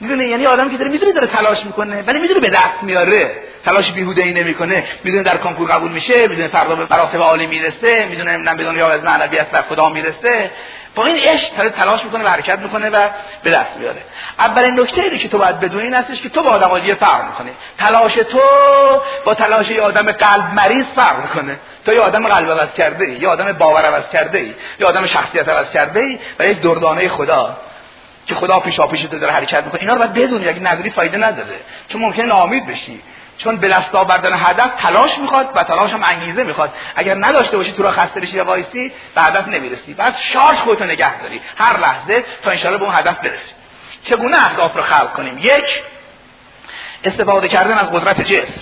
میدونه، یعنی آدمی که میدونه داره تلاش میکنه ولی میدونه به دست میاره، تلاش بیهوده‌ای نمیکنه، میدونه در کنکور قبول میشه، میدونه فردا به مراتب عالی میرسه، میدونه نمیدونم به دنیا از معنویت و خدا میرسه، با این عشق تلاش میکنه و حرکت میکنه و به دست میاره. اولین نکته ای که تو باید بدونی این هستش که تو با آدم عادی فرق میکنی. تلاش تو با تلاش یه آدم قلب مریض فرق میکنه. تو یه آدم قلب عوض کرده ای، یه آدم باور عوض کرده ای، یه آدم شخصیت عوض کرده ای و یک دردانه خدا که خدا پیشاپیش تو داره حرکت میکنه. اینا رو باید بدونی، اگه نداری فایده نداره، چون ممکنه ناامید بشی، چون به دست آوردن هدف تلاش میخواد و تلاش هم انگیزه میخواد. اگر نداشته باشی تو را خسته بشی و وایسی به هدف نمیرسی. بعد شارژ خودتو نگه داری هر لحظه تا انشالله به اون هدف برسی. چگونه اهداف رو خلق کنیم؟ یک، استفاده کردن از قدرت جسم.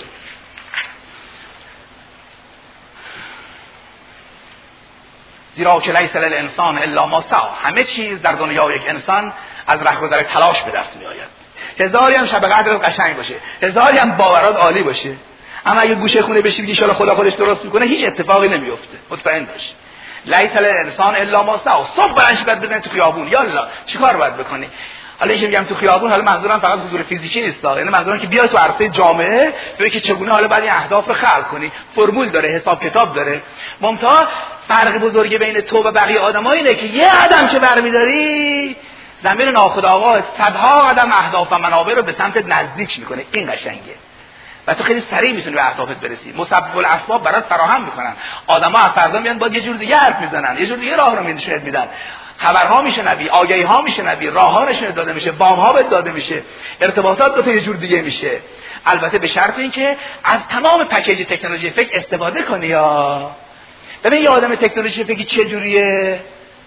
زیرا که لیس للانسان الا ما سعی، همه چیز در دنیای یک انسان از رهگذر تلاش به دست میآید. هزاری هم شب قدرت قشنگ باشه، هزاری هم باورات عالی باشه، اما اگه گوشه خونه بشی بگی ان شاء الله خدا خودش درست میکنه، هیچ اتفاقی نمیفته. مطمئن باش. لیس للانسان الا ما سعی. صبح برنش بعد بزنی تو خیابون، یالا چیکار باید بکنی؟ حالا اینکه میگم تو خیابون، حالا منظورم فقط حضور فیزیکی نیست، یعنی منظورم که بیای تو عرصه جامعه ببین که چگونه حالا باید این اهداف رو خلق کنی. فرمول داره، حساب کتاب داره. ممتاز فرق بزرگی بین تو و بقیه آدم‌ها اینه که یه قدم که برمی‌داری زمین ناخودآگاه صدها قدم اهداف و منابع رو به سمت نزدیک میکنه. این قشنگه و تو خیلی سریع میتونی به اهدافت برسی. مسبب الاسباب برات فراهم میکنن. آدم‌ها از فردا میان با یه جور دیگه حرف میزنن، یه جور دیگه راه رو نشون میدن، خبرها میشنوی، آگهی‌ها میشنوی، راه‌ها نشون داده میشه، وام‌ها بهت داده میشه، ارتباطات تو یه جور دیگه میشه. البته به شرط اینکه از تمام پکیج تکنولوژی فکر استفاده کنی. یا ببین یه آدم تکنولوژی فکری چه جوریه؟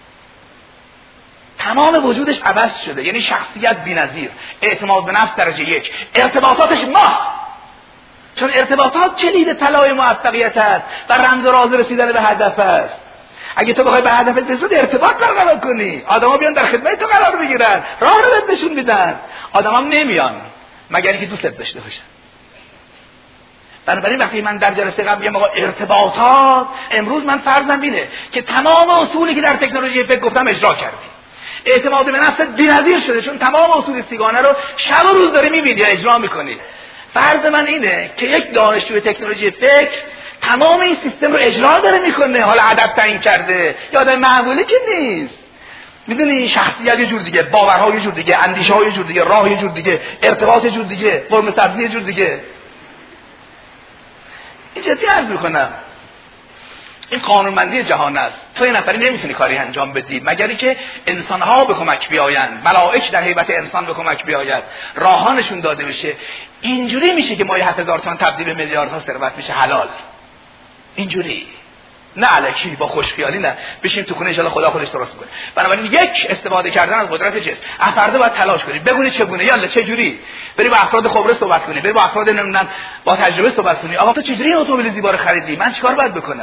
تمام وجودش عوض شده، یعنی شخصیت بی‌نظیر، اعتماد به نفس درجه 1، ارتباطاتش چون ارتباطات کلید طلای موفقیت است و رمز و راز رسیدن به هدف است. اگه تو بخوای به هدفت برسی ارتباط برقرار کنی، آدما بیان در خدمت تو قرار بگیرن، راه رو بهت نشون میدن. آدما نمیان مگر اینکه دوست داشته باشن. بنابراین وقتی من در جلسه قبل میگم آقا ارتباطات، امروز من فرضم اینه که تمام اصولی که در تکنولوژی فکر گفتم اجرا کردی. اعتماد به نفست بی‌نظیر شده، چون تمام اصول سیگانه رو شب و روز داری میبینی یا اجرا میکنی. فرض من اینه که یک دانشجوی تکنولوژی فکر تمام این سیستم رو اجرا داره میکنه، حالا هدف تعیین کرده، یا آدم معمولی که نیست. میدونی شخصیت یه جور دیگه، باورها یه جور دیگه، اندیشه ها یه جور دیگه، راه یه جور دیگه، ارتباط یه جور دیگه، قرمه سبزی یه جور دیگه. این جدی عرض میکنم، این قانونمندی جهان است. تو یه نفری نمیتونی کاری انجام بدی مگر اینکه انسان‌ها به کمک بیایند، ملائک در هیبت انسان به کمک بیاید، راه‌ها نشون داده بشه. اینجوری میشه که ماهی 7000 تومان تبدیل به میلیاردها ثروت میشه حلال. اینجوری، نه الکی با خوشخیالی، نه بشیم تو خونه ان شاءالله خدا خودش درست کنه. بنابراین یک، استفاده کردن از قدرت جسم. افراد باید تلاش کنید، بگونید چگونه، یالا چه جوری، بری با افراد خبره صحبت کنی، بری با افراد نمیدونم با تجربه صحبت کنی. آقا تو چجوری اتومبیل زیبا رو خریدی؟ من چیکار باید بکنم؟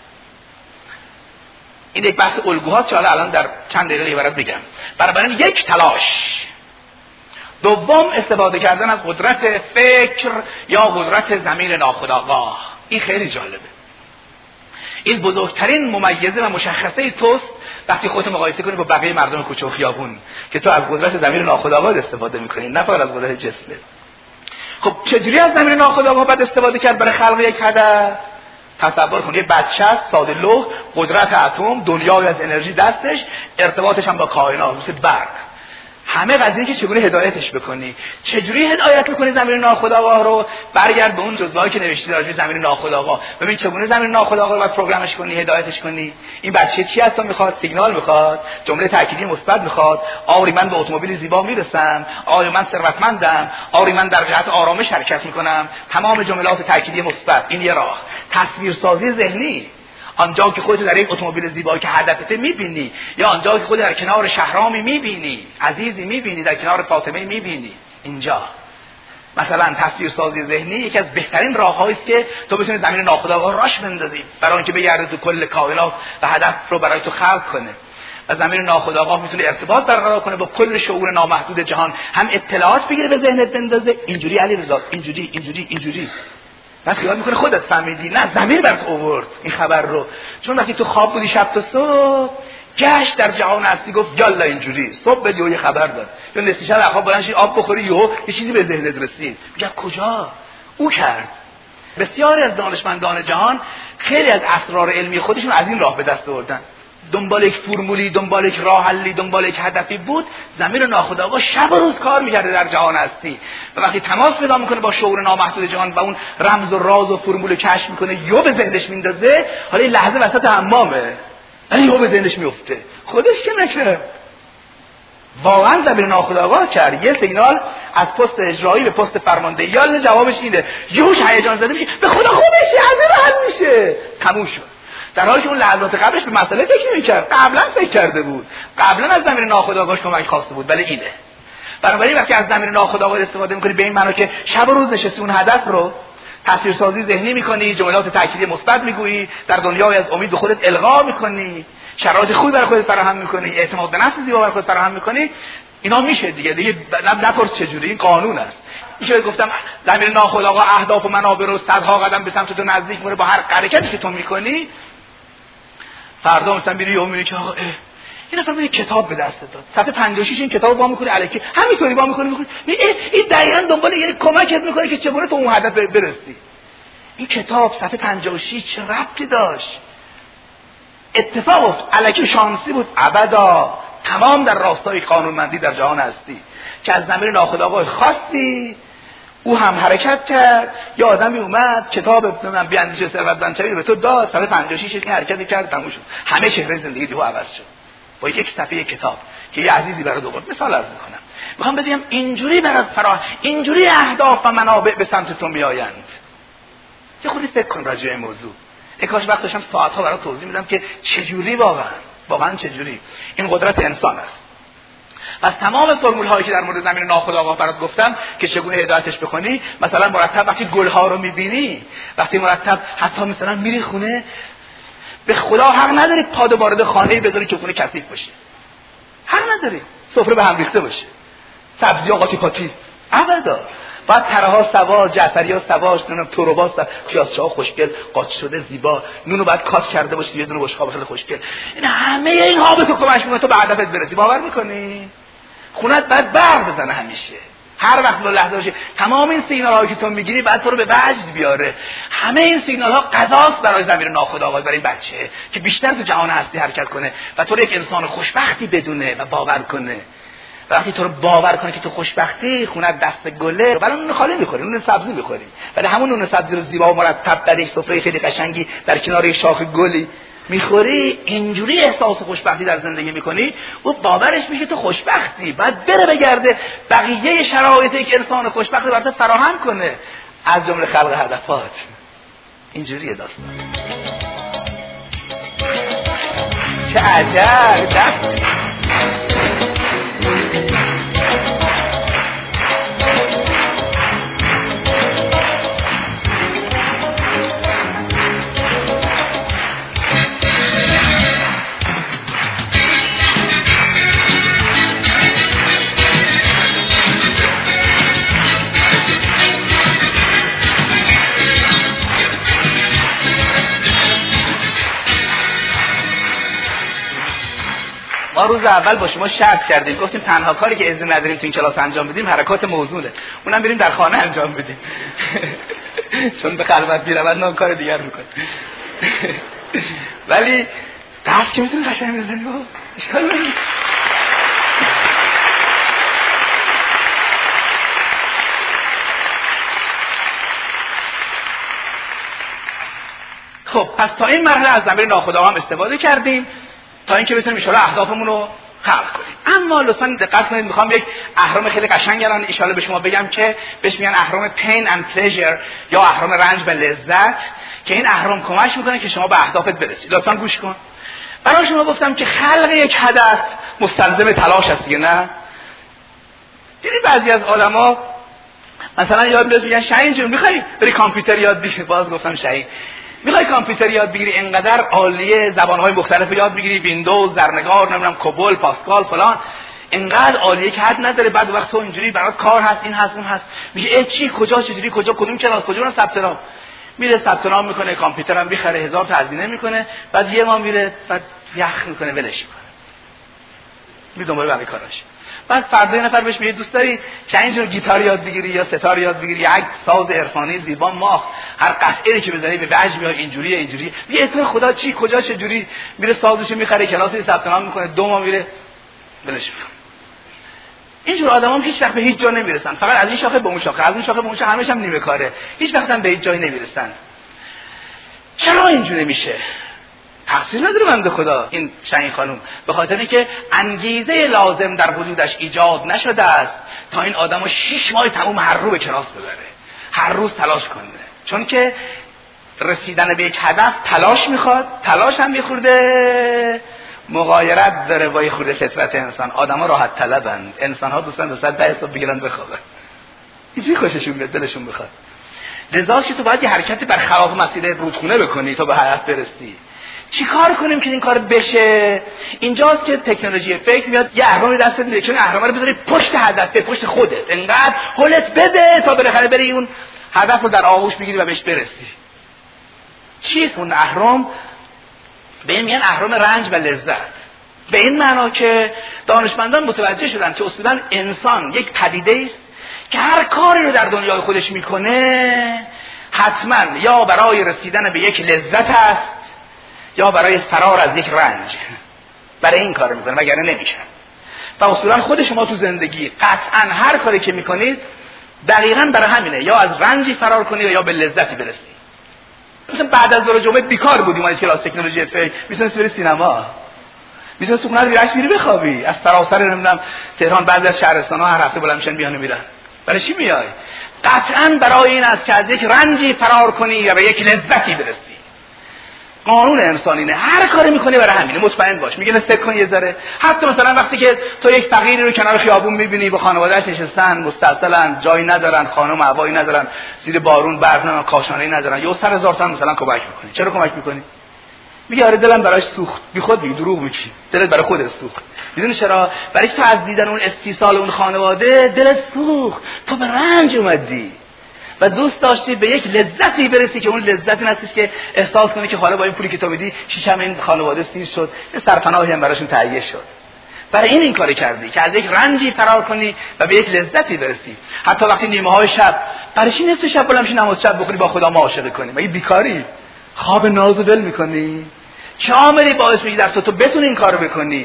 این یک بحث الگوهاست که الان در چند دقیقه برات بگم. بنابراین یک، تلاش. دوم، استفاده کردن از قدرت فکر یا قدرت ضمیر ناخودآگاه. این خیلی جالبه. این بزرگترین ممیزه و مشخصه توست وقتی خودت مقایسه کنی با بقیه مردم کوچه و خیابون که تو از قدرت ضمیر ناخودآگاه استفاده می‌کنی، نه فقط از قدرت جسمت. خب چجوری از ضمیر ناخودآگاه باید استفاده کرد برای خلق یک هدف؟ تصور کن یه بچه است ساده لوح، قدرت اتم، دنیای از انرژی دستش، ارتباطش هم با کائنات مثل برق. همه قضیه که چگونه هدایتش بکنی، چجوری هدایت میکنی زمین ناخودآگاه رو؟ برگرد به اون جزوهایی که نوشتی راجع به زمین ناخودآگاه، ببین چگونه زمین ناخودآگاه رو باید پروگرامش کنی، هدایتش کنی. این بچه چی از تو میخواد؟ سیگنال میخواد، جمله تأکیدی مثبت میخواد، آری من به اتومبیل زیبا میرسم، آری من ثروتمندم، آری من در جهت آرامش حرکت میکنم. تمام جملات تأکیدی مثبت. این یه راه. تصویرسازی ذهنی، آنجا که خودت در یک اتومبیل زیبایی که هدفت میبینی، یا آنجا که خودت در کنار شهرامی میبینی، عزیزی میبینی، در کنار فاطمه میبینی. اینجا مثلا تصویرسازی ذهنی یکی از بهترین راه‌هایی است که تو بتونی زمین ناخودآگاه راش بندازی برای اینکه بگرده تو کل کائنات و هدف رو برای تو خلق کنه. و زمین ناخودآگاه میتونه ارتباط برقرار کنه با کل شعور نامحدود جهان، هم اطلاعات بگیره به ذهنت بندازه. اینجوری علیرضا، اینجوری بعد خیال میکنه خودت فهمیدی، نه ضمیر برات آورد این خبر رو. چون وقتی تو خواب بودی شب تا صبح گشت در جهان هستی گفت یالا اینجوری صبح بدی و یه خبر داد یا نصف شب خواب بلند شی آب بخوری یه چیزی به ذهنت رسید میگه کجا او کرد. بسیاری از دانشمندان جهان خیلی از اسرار علمی خودشون از این راه به دست آوردن. دنبال یک فرمولی، دنبال یک راه حلی، دنبال یک هدفی بود. ضمیر ناخودآگاه شب و روز کار می‌کرده در جهان هستی و وقتی تماس پیدا می‌کنه با شعور نامحدود جهان و اون رمز و راز و فرمول کشف می‌کنه یهو به ذهنش میندازه. حالا این لحظه وسط حمامه ولی یهو به ذهنش میفته. خودش که نکرد، واقعا ضمیر ناخودآگاه کرد. یه سیگنال از پست اجرایی به پست فرماندهی یاد جوابش اینه. یهوش هیجان زده میشه به خدا خوبش از این حل میشه. تموم شد. در حالی که اون لحظات قبلش به مسئله فکر نمی‌کرد، قبلا فکر کرده بود، قبلا از ضمیر ناخودآگاهش کمک خواسته بود، ولی اینه. بنابراین وقتی از ضمیر ناخودآگاه استفاده می‌کنی به این معنی که شب و روز نشستی اون هدف رو تصویرسازی ذهنی می‌کنی، جملات تأکیدی مثبت می‌گویی، در دنیای از امید به خودت القا می‌کنی، شرایط خوبی برای خودت فراهم می‌کنی، اعتماد به نفس زیبا برای خودت فراهم می‌کنی، اینا میشه دیگه نپرس چجوری، این قانون است. میشه گفتم ضمیر ناخودآگاه اهداف و منابع رو صدها قدم به سمت تو نزدیک می‌کنه با هر حرکتی که تو می‌کنی. فردا مثلا میری و میبینی که آقا این نفر یه کتاب به دست داد، صفحه 56 این کتابو وا می‌کنی الکی همینطوری وا می‌کنی این دقیقاً دنبال یه کمکت می‌کنه که چگونه تو اون هدف برسی. این کتاب صفحه 56 چه ربطی داشت؟ اتفاق افتاد، الکی شانسی بود؟ ابدا، تمام در راستای قانونمندی در جهان هستی که از ضمیر ناخودآگاه خاصی او هم حرکت کرد. یا آدمی اومد کتاب من بیاندیشه ثروتمندی به تو داد، صفحه 56 این حرکتی کرد، تموم شد، همه چهره زندگی دیو عوض شد با یک صفحه کتاب که یه عزیزی برات آورد. مثال عرض می‌کنم، میخوام بگم اینجوری برات اینجوری اهداف و منابع به سمت تو میآیند. یه خودی فکر کن راجع به این موضوع. کاش وقت داشتم ساعت‌ها برات توضیح میدم که چجوری واقعا چجوری این قدرت انسان است. پس تمام فرمول هایی که در مورد ضمیر ناخودآگاه برات گفتم که چگونه هدایتش بکنی، مثلا مرتب وقتی گل ها رو میبینی، وقتی مرتب حتی مثلا میری خونه، به خدا حق نداری پادو وارد خانه‌ای بذاری که خونه کثیف باشه، حق نداری سفره به هم ریخته باشه، سبزی‌ها قاطی پاتی، ابدا. بعد ترها سوا، جعفری‌ها سواش، نمیدونم تروباس، پیازچه‌ها خوشگل قاطی شده زیبا، نونو بعد کات کرده باشه، یه دونه بشقاب خیلی خوشگل. این همه اینها به تو کمک می‌کنه تو به هدفت برسی. باور می‌کنی؟ خونت بعد برق بزنه همیشه، هر وقت با لحظه باشه. تمام این سیگنال‌هایی که تو می‌گیری بعد تو رو به وجد بیاره. همه این سیگنال‌ها غذاست برای ضمیر ناخودآگاه، برای این بچه که بیشتر تو جهان هستی حرکت کنه و تو رو یک انسان خوشبختی بدونه و باور کنه. وقتی تو رو باور کنه که تو خوشبختی، خونت دست گله، ولی نون خالی می‌خوری، نون سبزی می‌خوری، ولی همون نون سبزی رو زیبا و مرتب در یک سفره خیلی قشنگی در کنار یک شاخه گلی می‌خوری، اینجوری احساس خوشبختی در زندگی می‌کنی، و باورش میشه تو خوشبختی. بعد بره بگرده بقیه شرایطی که انسان خوشبخت برات فراهم کنه، از جمله خلق هدفات. اینجوریه داستان. چه عجب. ما روز اول با شما شرط کردیم، گفتیم تنها کاری که اذن نداریم تو این کلاس انجام بدیم حرکات موزونه، اونم بریم در خانه انجام بدیم چون به خلوت میرود نه کار دیگر میکنه ولی دست که میتونیم قشنگ بزنیم اشکال نداره. خب پس تا این مرحله از ضمیر ناخودآگاه هم استفاده کردیم تا اینکه بتونیم ان شاءالله اهدافمون رو خلق کنیم. اما لطفاً دقت کنید، میخوام یک اهرام خیلی قشنگ الان ان شاءالله به شما بگم که بهش میگن اهرام pain and pleasure یا اهرام رنج و لذت، که این اهرام کمک میکنه که شما به اهدافت برسید. لطفاً گوش کن. برای شما گفتم که خلق یک هدف مستلزم تلاش است دیگه، نه؟ دیدی بعضی از علما مثلا یاد میگن شاهین جون میخوای بری کامپیوتر یاد بگیری، باز گفتم شاهین میخوای کامپیوتر یاد بگیری اینقدر عالیه، زبان‌های مختلف یاد بگیری، ویندوز، زرنگار، نمیدونم کوبول، پاسکال فلان، اینقدر عالیه که حد نداره. بعد وقت تو اینجوری برات کار هست، این هست اون هست، میگه چی کجا چجوری کجا کدوم کلاس کجا رو ثبت نام، میره ثبت نام میکنه، کامپیوترم میخره، 1000 تا هزینه میکنه، بعد یه ماه میره بعد یخ میکنه ولش میکنه. می دنبال بقیه کاراش. بعد فردا یه نفر بهش میگه دوست داری چند جور گیتار یاد بگیری یا ستار یاد بگیری، یک ساز عرفانی زیبا ماه هر قطعه‌ای که بزنی به وجه میاد اینجوری یه اسم خدا چی کجا چه جوری میره سازشو میخره کلاسی ثبت نام میکنه 2 ماه میره بلش میکنه. اینجور آدما هیچ وقت به هیچ جا نمیرسن، فقط از این شاخه به اون شاخه، از اون شاخه به اون شاخه، همش هم نیمه کاره، هیچ وقت هم به هیچ جایی نمیرسن. چرا اینجوری میشه؟ تقصیر نداره بنده خدا این شاهین خانم، به خاطر اینکه انگیزه لازم در وجودش ایجاد نشده است تا این آدمو 6 ماه تمام هر رو به کلاس ببره، هر روز تلاش کنه. چون که رسیدن به یک هدف تلاش میخواد، تلاش هم میخورده مغایرت داره با خورده فطرت انسان. آدما راحت طلبند، انسان‌ها دوستان 210 صبح بگیرن بخوابن، اینجوری خوششون میاد دلشون بخواد. لذا که تو باید یه حرکتی بر خلاف مسیر رودخونه بکنی تا به هدف برسی. چی کار کنیم که این کار بشه؟ اینجاست که تکنولوژی فکر میاد یه اهرامی دستت میده، چون اهرام رو بذاری پشت هدف، به پشت خودت، انقدر هولت بده تا بالاخره بری اون هدف رو در آغوش بگیری و بهش برسی. چیست اون اهرام؟ به این میگن اهرام رنج و لذت. به این معنا که دانشمندان متوجه شدن که اصولا انسان یک پدیده است که هر کاری رو در دنیای خودش میکنه حتما یا برای رسیدن به یک لذت است یا برای فرار از یک رنج. برای این کار میکنه وگرنه نمیشه. و اصولا خود شما تو زندگی قطعا هر کاری که میکنید دقیقاً برای همینه، یا از رنجی فرار کنید یا به لذتی برسید. مثلا بعد از ظهر جمعه بیکار بودیم اومدید کلاس تکنولوژی فکر، میتونید بری سینما، میتونید سکونت ویرش میری بخوابی. از سراسر نمیدونم تهران بعضی از شهرستان‌ها هر هفته بلند میشن میان میرن. برای چی میای؟ قطعاً برای این است که از یک رنجی فرار کنی یا به یک لذتی برسی. قانون انسانینه، هر کاری میکنی برای همینه، مطمئن باش. میگه فکر کن یه ذره. حتی مثلا وقتی که تو یک فقیری رو کنار خیابون میبینی با خانواده‌اش نشستن مستعسلن، جایی ندارن، خانم هوایی ندارن، زیر بارون برف ندارن، کاشانه‌ای ندارن، یا 100,000 تومان مثلا کمک میکنی. چرا کمک میکنی؟ میگه آره دلم براش سوخت. بیخود میگی، دروغ میگی، دلت برای خودت سوخت. میدونی چرا؟ برای که تو از دیدن اون استیصال اون خانواده دلت سوخت، تو به رنج اومدی و دوست داشتی به یک لذتی برسی که اون لذت این هستش که احساس کنی که حالا با این پولی که تو بدی شیشم این خانواده سیر شد، یه سرپناهی هم براشون تهیه شد. برای این کاری کردی که از یک رنجی فرار کنی و به یک لذتی برسی. حتی وقتی نیمه‌های شب، برای چی نصف شب بلند میشی نماز شب بخونی با خدا معاشقه کنی؟ مگه بیکاری؟ خواب ناز و ول میکنی؟ چه عاملی باعث میشه در تو بتونی این کارو بکنی؟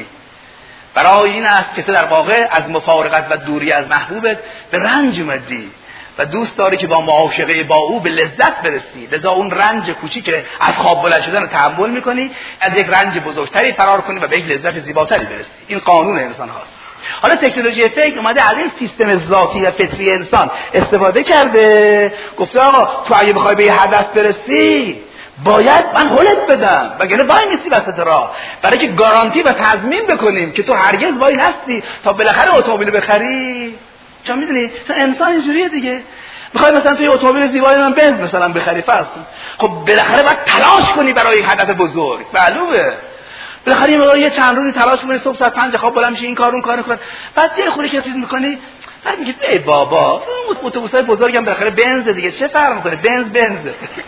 برای این است که تو در واقع از مفارقت و دوری از محبوبت به رنج اومدی و دوست داری که با معاشقه با او به لذت برسی. لذا اون رنج کوچیک از خواب بلند شدن رو تحمل میکنی، از یک رنج بزرگتری فرار کنی و به یک لذت زیباتری برسی. این قانون انسان هاست. حالا تکنولوژی فکر اومده از این سیستم ذاتی و فطری انسان استفاده کرده، گفته آقا تو اگه بخوای به یه هدف برسی باید من هولت بدم وگرنه وای میسی وسط راه، برای که گارانتی و تضمین بکنیم که تو هرگز وای نستی تا بالاخره اتومبیل بخری. چون میدونی انسان اینجوریه دیگه. میخوای مثلا توی اتومبیل زیبای من بنز مثلا بخری فرض کن، خب بالاخره باید تلاش کنی برای یک هدف بزرگ. معلومه بالاخره یه چند روزی تلاش کنی، صبح ساعت 5 خواب بلند میشی این کار اون کارو کن، بعد یه خوری که چیز میکنی بعد میگی ای بابا اتوبوسای بزرگم بالاخره بنز دیگه، چه فرق میکنه؟ بنز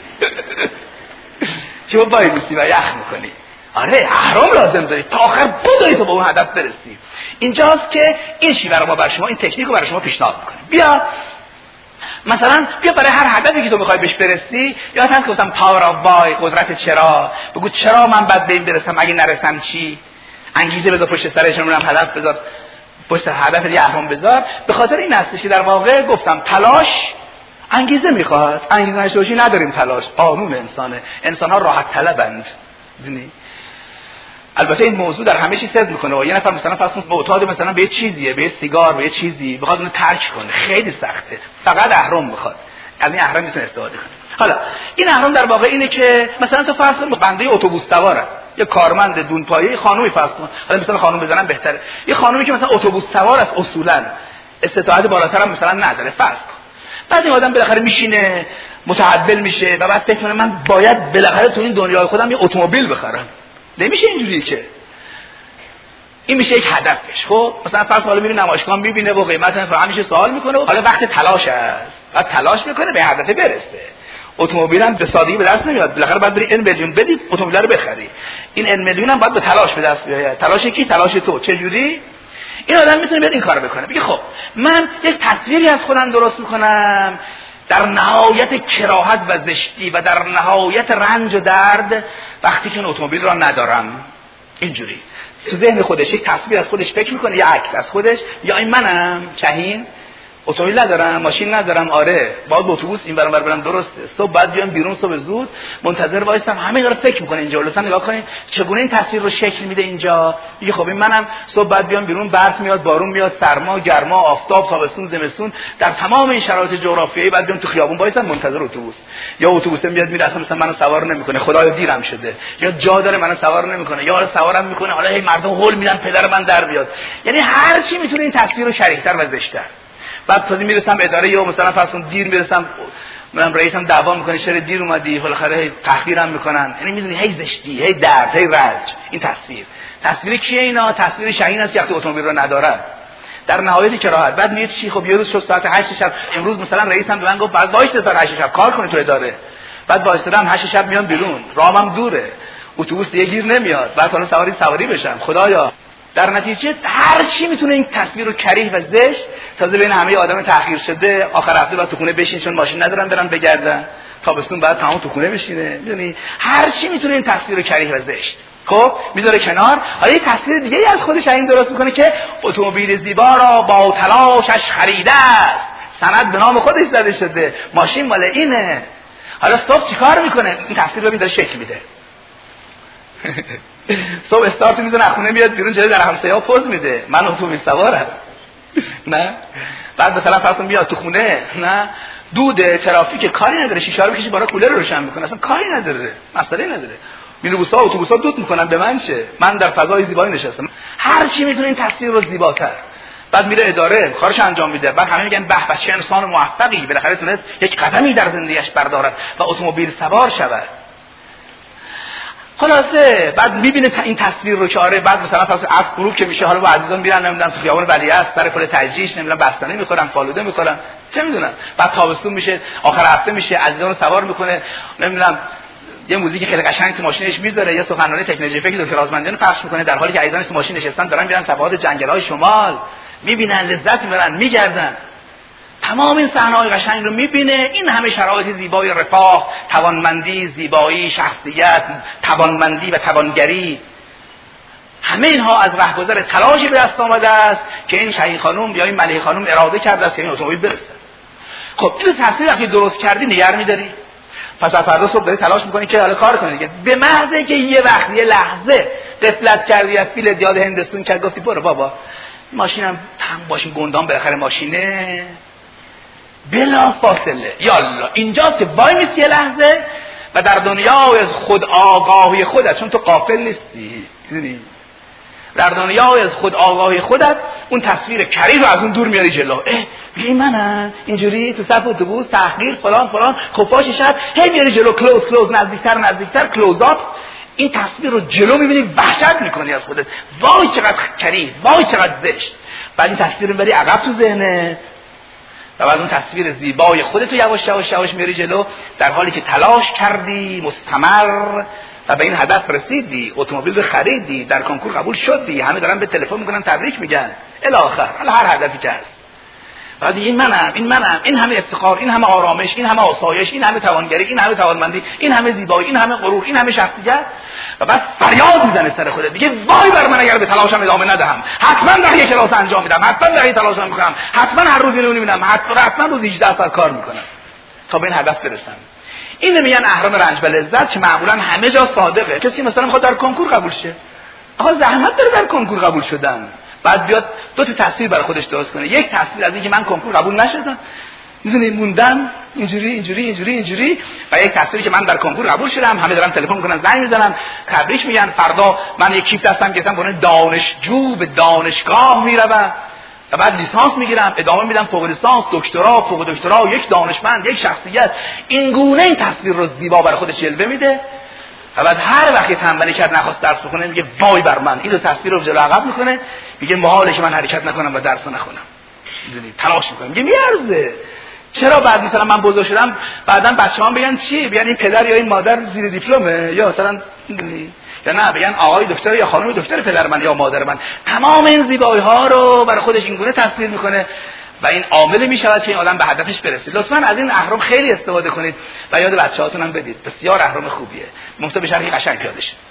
شما باید میسی و یخ میکنی. آره اهرام لازم داری تا آخر بدوی تو به اون هدف برسی. اینجاست که این شیوه رو ما برای شما، این تکنیک رو برای شما پیشنهاد میکنیم. بیا مثلا بیا برای هر هدفی که تو میخوای بهش برسی، یا هست که گفتم پاور آف وای، قدرت چرا، بگو چرا من بعد به این برسم، اگه نرسم چی؟ انگیزه بذار پشت سرشون، اونم هدف بذار پشت هدف دیگه، اهرام بذار. به خاطر این هستش که در واقع گفتم تلاش انگیزه میخواد، انگیزه نشوشی نداریم تلاش. قانون انسانه، انسان‌ها راحت طلبند. میدونی البته این موضوع در همه چیز صدق میکنه و یه نفر مثلا فرض معتاد مثلا به یه چیزیه، به یه سیگار، به یه چیزی، بخواد اونو ترک کنه خیلی سخته، فقط اهرام میخواد. از این اهرام میتونه استفاده کنه. حالا این اهرام در واقع اینه که مثلا تو فرض کن بنده اتوبوس سواره، یه کارمند دونپایه خانومی فرض کن، حالا مثلا خانم بزنم بهتره، یه خانومی که مثلا اتوبوس سوار است اصولا استطاعت بالاتر هم مثلا نداره فرض کن. بعد این آدم بالاخره میشینه متحول میشه و بعد فکر کنه من باید بالاخره تو این دنیای خودم یه اتومبیل بخرم. نمیشه اینجوریه که. این میشه یک هدفش. خب مثلا فرض حالا میره نمایشگاه میبینه و قیمت همیشه سوال میکنه و حالا وقت تلاش است. بعد تلاش میکنه به هدف برسه. اتومبیل هم به سادگی به دست نمیاد. بالاخره باید بری این میلیون بدی اتومبیل رو بخری. این این میلیون هم باید به تلاش به دست بیاد. تلاش کی؟ تلاش تو. چه جوری؟ این آدم میتونه بیاد این کارو بکنه، بگه خب من یک تصویری از خودم درست میکنم در نهایت کراهت و زشتی و در نهایت رنج و درد وقتی که اتومبیل را ندارم. اینجوری تو ذهن خودش یک تصویر از خودش فکر میکنه، یا عکس از خودش، یا این منم شهین اتومبیل ندارم، ماشین ندارم، آره باید با اتوبوس این برام برم، درسته صبح بعد بیام بیرون، صبح زود منتظر وایسم، همه داره فکر میکنه اینجا. لطفا نگاه کنید چگونه این تصویر رو شکل میده اینجا. میگه خب این منم، صبح بعد بیام بیرون، برف میاد، بارون میاد، سرما، گرما، آفتاب، تابستون، زمستون، در تمام این شرایط جغرافیایی بعد بیام تو خیابون وایسم منتظر اتوبوس، یا اتوبوس میاد میره اصلا مثلا منو سوار نمیکنه، خدایا دیرم شده، یا جا داره منو سوار نمیکنه، یا سوارم میکنه، حالا هی مردم هول میدن پدر من در بیاد. یعنی هر چی میتونه این تصویر رو شریک‌تر و زشت‌تر. بعد تازه میرسم اداره، یا مثلا فرض دیر میرسم، من رئیسم دعوا میکنه چرا دیر اومدی، بالاخره تحقیرم میکنن. یعنی میدونی هی زشتی، هی درد، هی رنج. این تصویر کیه اینا؟ تصویر شاهین است که وقتی اتومبیل رو نداره در نهایت کراهت. بعد میگه چی؟ خب یه روز شب ساعت 8 شب، امروز مثلا رئیسم به من گفت بعد وایس ساعت 8 شب کار کنی تو اداره. بعد وایسادم 8 شب میام بیرون، راهم دوره، اتوبوس دیگه گیر نمیاد، بعد حالا سواری بشم. خدایا در نتیجه هر چی میتونه این تصویر رو کریه و زشت تازه بین همه آدم تأخیر شده، آخر هفته بعد تو خونه بشین چون ماشین ندارن برن بگردن، تابستون بعد تمام تو خونه بشینه. میدونی هر چی میتونه این تصویر رو کریه و زشت خب میذاره کنار. حالا یه تصویر دیگه ای از خودش این درست میکنه که اتومبیل زیبا را با تلاشش خریده است، سند به نام خودش زده شده، ماشین مال اینه. حالا صبح چیکار میکنه؟ این تصویر رو میذاره شکل میده. صبح استارت میزنه، خونه میاد بیرون، جلوی در همسایه‌ها پوز میده، من اتومبیل سوارم. نه بعد مثلا فرض میاد تو خونه، نه دود ترافیک کاری نداره، شیشه رو بکشه بالا، کولر رو روشن میکنه، اصلا کاری نداره، مسئله نداره. مینیبوس‌ها اتوبوس‌ها دود میکنن، به من چه؟ من در فضای زیبایی نشستم. هر چی میتونه این تصویر رو زیباتر. بعد میره اداره کارش انجام میده، بعد همه میگن به به چه انسان موفقی، بالاخره تونست یک قدمی در زندگیش بردارد و اتومبیل سوار شود. خلاصه بعد میبینه این تصویر رو که آره، بعد مثلا از غروب که میشه، حالا با عزیزان میرن نمیدونم تو خیابان ولیعصر سر پل تجریش، نمیدونم بستنی میخورن، فالوده میخورن، چه میدونم. بعد تابستون میشه، آخر هفته میشه، عزیزان رو سوار میکنه، نمیدونم یه موزیک خیلی قشنگ تو ماشینش میذاره، یا سخنرانی تکنولوژی فکر دکتر آزمندیان پخش میکنه، در حالی که عزیزانش تو ماشین نشستن دارن میرن صفحات جنگل‌های شمال، میبینن، لذت میبرن، میگردن. تمام این صحنه‌های قشنگ رو میبینه. این همه شرایط زیبای رفاه، توانمندی، زیبایی، شخصیت، توانمندی و توانگری، همه اینها از رهگذر تلاشی به دست آمده است که این شهین خانم یا این ملیحه خانم اراده کرده است که این اتومبیل برسه. خب این تصویر وقتی درست کردی نگار می‌داری، پس از فردا صبح داری تلاش می‌کنی که حالا کار کنی دیگه. به محض اینکه یه وقت یه لحظه غفلت کردی از فیل یاد هندستون که گفتی برو بابا ماشینم هم باشین گندام بالاخره ماشینه، بلا فاصله یالا اینجاست که وای میسی یه لحظه و در دنیای از خود آگاهی خودت، چون تو غافل نیستی، میدونی در دنیای از خود آگاهی خودت اون تصویر کری رو از اون دور میاری جلو. میگی منم اینجوری تو صف اتوبوس تحقیر فلان فلان، خفاش شب، هی میاری جلو، کلوز نزدیکتر کلوز اپ، این تصویر رو جلو میبینی، وحشت میکنی از خودت، وای چقدر کری، وای چقدر زشت. بعد این تصویر رو بری عقب تو ذهنت و بعد اون تصویر زیبای خودت رو یواش میاری جلو، در حالی که تلاش کردی مستمر و به این هدف رسیدی، اتومبیل رو خریدی، در کنکور قبول شدی، همه دارن به تلفن میکنن تبریک میگن الی آخر، حالا هر هدفی که هست. بعد این منم، این همه افتخار، این همه آرامش، این همه آسایش، این همه توانگری، این همه توانمندی، این همه زیبایی، این همه غرور، این همه شخصیت. و بعد فریاد میزنه سر خودت، میگه وای بر من اگر به تلاشم ادامه ندهم، حتما در یک کلاس انجام میدم، حتما در این تلاشم میکنم، حتما هر روز اینو میبینم، حتما روز 18 ساعت کار میکنم تا به این هدف برسم. این میگن اهرام رنج و لذت که معمولا همه جا صادقه. کسی مثلا میخواد در کنکور قبول شه، آقا زحمت داره در کنکور قبول شدن، بعد بیاد دو تا تصویر برای خودش درست کنه. یک تصویر از اینکه من کنکور قبول نشدم، میدونی موندم اینجوری، و یک تصویری که من در کنکور قبول شدم، همه دارن تلفن میکنن، زنگ میزنن، تبریک میگن، فردا من یک کیف دستم گرفتم به دانشجو به دانشگاه میروم و بعد لیسانس میگیرم، ادامه میدم فوق لیسانس، دکترا، فوق دکترا، یک دانشمند، یک شخصیت. این گونه این تصویر رو زیبا برای خودش جلوه میده و بعد هر وقت تنبلی کرد نخواست درس بخونه میگه وای بر من، این دو تصویر رو جلو عقب میکنه، میگه محاله که من حرکت نکنم و درس نخونم. میدونی تلاش میکنه، میگه میارزه چرا بعد مثلا من بزرگ شدم بعدن بچه‌هام بگن چی؟ بگن این پدر یا این مادر زیر دیپلمه، یا مثلا یا نه بگن آقای دکتر یا خانم دکتر پدر من یا مادر من. تمام این زیبایی‌ها رو برای خودش اینگونه تصویر میکنه و این عامل میشود که این آدم به هدفش برسه. لطفاً از این اهرم خیلی استفاده کنید و یاد بچه‌هاتون هم بدید. بسیار اهرم خوبیه. مفت به شرحی قشنگ پیاده شه.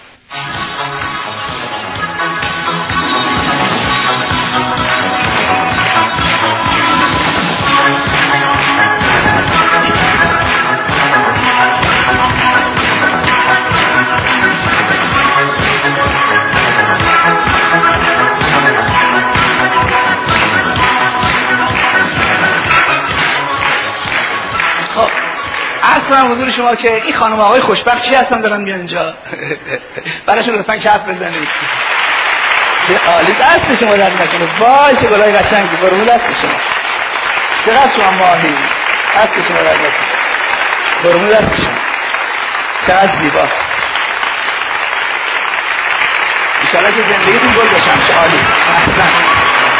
اصلا حضور شما که این خانم آقای خوشبخت چی هستن دارن میان اینجا براشون لطفاً کف بزنید. عالی، دست شما درد نکنه. وای چه گلای قشنگی، قربون دست شما. چقدر شما ماهی، دست شما درد نکنه. قربون دست شما. چقدر زیبا. ان شاء الله که زندگیتون گل بشه. عالی. احسن.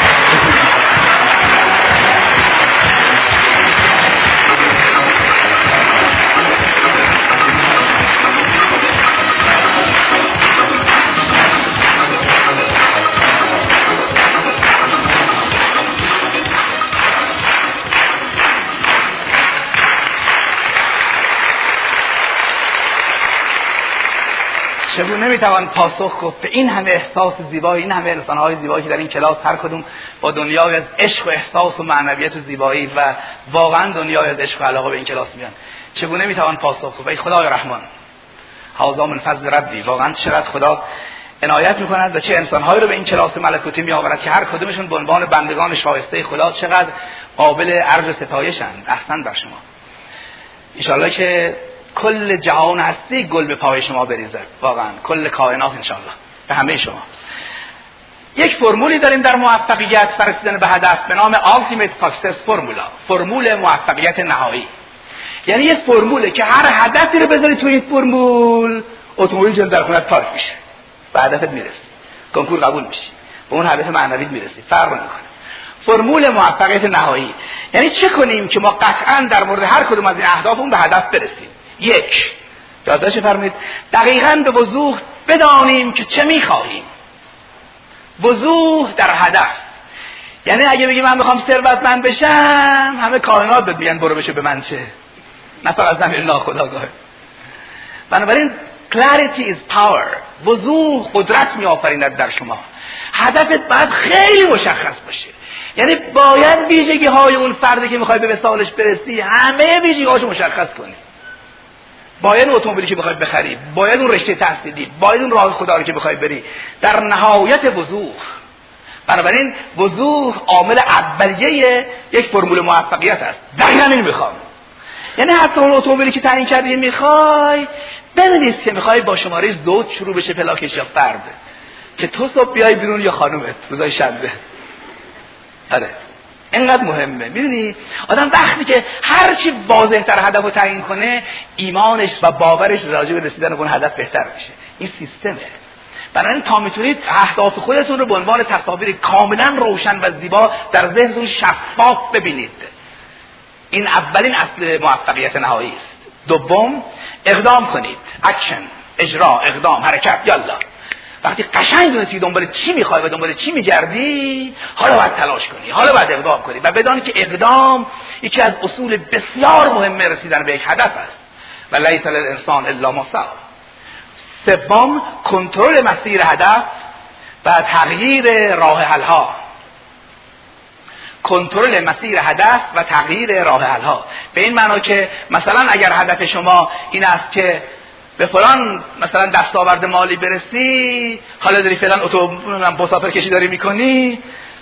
چگونه نمیتوان پاسخ گفت به این همه احساس زیبایی، این همه انسان‌های زیبایی که در این کلاس هر کدوم با دنیای از عشق و احساس و معنویت و زیبایی و واقعا دنیای از عشق و علاقه به این کلاس میان. چگونه نمیتوان پاسخ گفت ای خدای رحمان، هذا من فضل ربی. واقعا چقدر خدا عنایت میکند و چه انسان‌هایی رو به این کلاس ملکوتی میآورد که هر کدومشون به عنوان بندگان شایسته خدا چقدر قابل عرض و ستایشند. احسن بر شما. ان شاءالله که کل جهان هستی گل به پای شما بریزد، واقعا کل کائنات انشاءالله به همه شما. یک فرمولی داریم در موفقیت رسیدن به هدف به نام Ultimate Success Formula، فرمول موفقیت نهایی. یعنی یک فرموله که هر هدفی رو بذاری توی این فرمول اتومبیل جلوی در خونت پارک میشه، به هدفت میرسی، کنکور قبول میشی، به اون هدف معنویت میرسی. فرق نمیکنه. فرمول موفقیت نهایی یعنی چه کنیم که ما قطعا در مورد هر کدوم از این اهدافمون به هدف برسیم. یک، یادداشت فرمایید، دقیقاً به وضوح بدانیم که چه می‌خواهیم. وضوح در هدف. یعنی اگه بگی من می‌خوام ثروتمند بشم، همه کائنات بهت میگن برو بشه، به من چه؟ نه فقط زمین ناخودآگاه. بنابراین clarity is power. وضوح قدرت می‌آفریند در شما. هدفت باید خیلی مشخص باشه. یعنی باید ویژگی‌های اون فردی که می‌خوای به وصالش برسی، همه ویژگی‌هاشو مشخص کنی. باید اون اتومبیلی که بخوای بخری، باید اون رشته تحصیلی، باید اون راه خدا رو که بخوای بری، در نهایت وضوح. بنابراین وضوح عامل اولیه یک فرمول موفقیت است. دقیقاً اینو میخوام. یعنی حتی اون اتومبیلی که تعیین کردی میخوای، بنویس که میخوای با شماره زوج شروع بشه پلاکش یا فرد، که تو صبح بیای بیرون یا خانومت روزای شنبه. آره اینقدر مهمه. میدونی آدم وقتی که هر چی واضح‌تر هدف رو تعیین کنه، ایمانش و باورش راجع به رسیدن به اون هدف بهتر میشه. این سیستمه. بنابراین تا میتونید اهداف خودتون رو به عنوان تصاویر کاملا روشن و زیبا در ذهنتون شفاف ببینید. این اولین اصل موفقیت نهایی است. دوم، اقدام کنید. اکشن، اجرا، اقدام، حرکت، یالا. وقتی قشنگ دونستی دنبال چی میخوای و دنبال چی میگردی، حالا باید تلاش کنی، حالا باید اقدام کنی و بدانی که اقدام یکی از اصول بسیار مهم رسیدن به یک هدف است. و لیس للانسان الا ما سعی. سوم، کنترل مسیر هدف و تغییر راه حل‌ها. کنترل مسیر هدف و تغییر راه حل‌ها به این معنی که مثلا اگر هدف شما این است که به فلان مثلا دستاورد مالی برسی، حالا داری فلان مسافر کشی داری میکنی،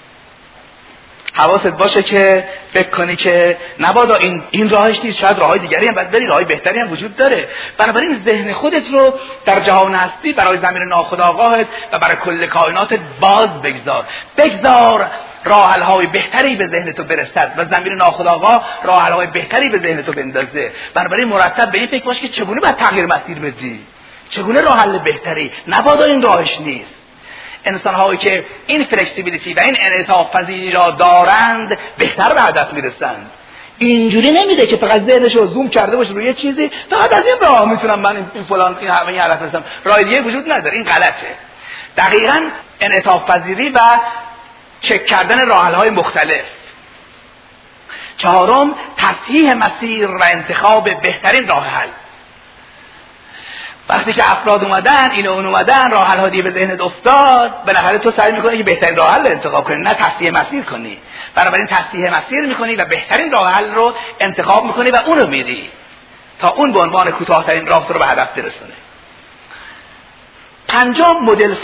حواست باشه که فکر کنی که نبادا این راهش نیست، شاید راههای دیگری هم باید بری، راههای بهتری هم وجود داره. بنابراین ذهن خودت رو در جهان هستی برای زمین ناخودآگاهت و برای کل کائناتت باز بگذار راه حل‌های بهتری به ذهن تو برسد و زمین ناخودآگاه راه حل‌های بهتری به ذهن تو بندازه. بنابراین مرتب به این فکر باش که چگونه باید تغییر مسیر بدی، چگونه راه حل بهتری، نبادا این راهش نیست. انسان‌هایی که این فلکسیبیلیتی و این انعطاف پذیری را دارند بهتر به هدف میرسند. اینجوری نمیده که فقط ذهنش رو زوم کرده باشه روی یه چیزی فقط از این راه میتونم من این فلان این همه هدف برسم. راه دیگه وجود نداره. این غلطه. دقیقاً انعطاف پذیری و چک کردن راه‌های مختلف. چهارم، تصحیح مسیر و انتخاب بهترین راه حل. وقتی که افراد اومدن این اون اومدن راه حل ها دیگه به ذهنت افتاد، بالاخره تو سعی میکنی که بهترین راه حل انتخاب کنی، نه تصحیح مسیر کنی. بنابراین تصحیح مسیر میکنی و بهترین راه حل رو انتخاب میکنی و اون رو میری تا اون به عنوان کوتاه‌ترین راه رو به هدف برسونه. پنجم،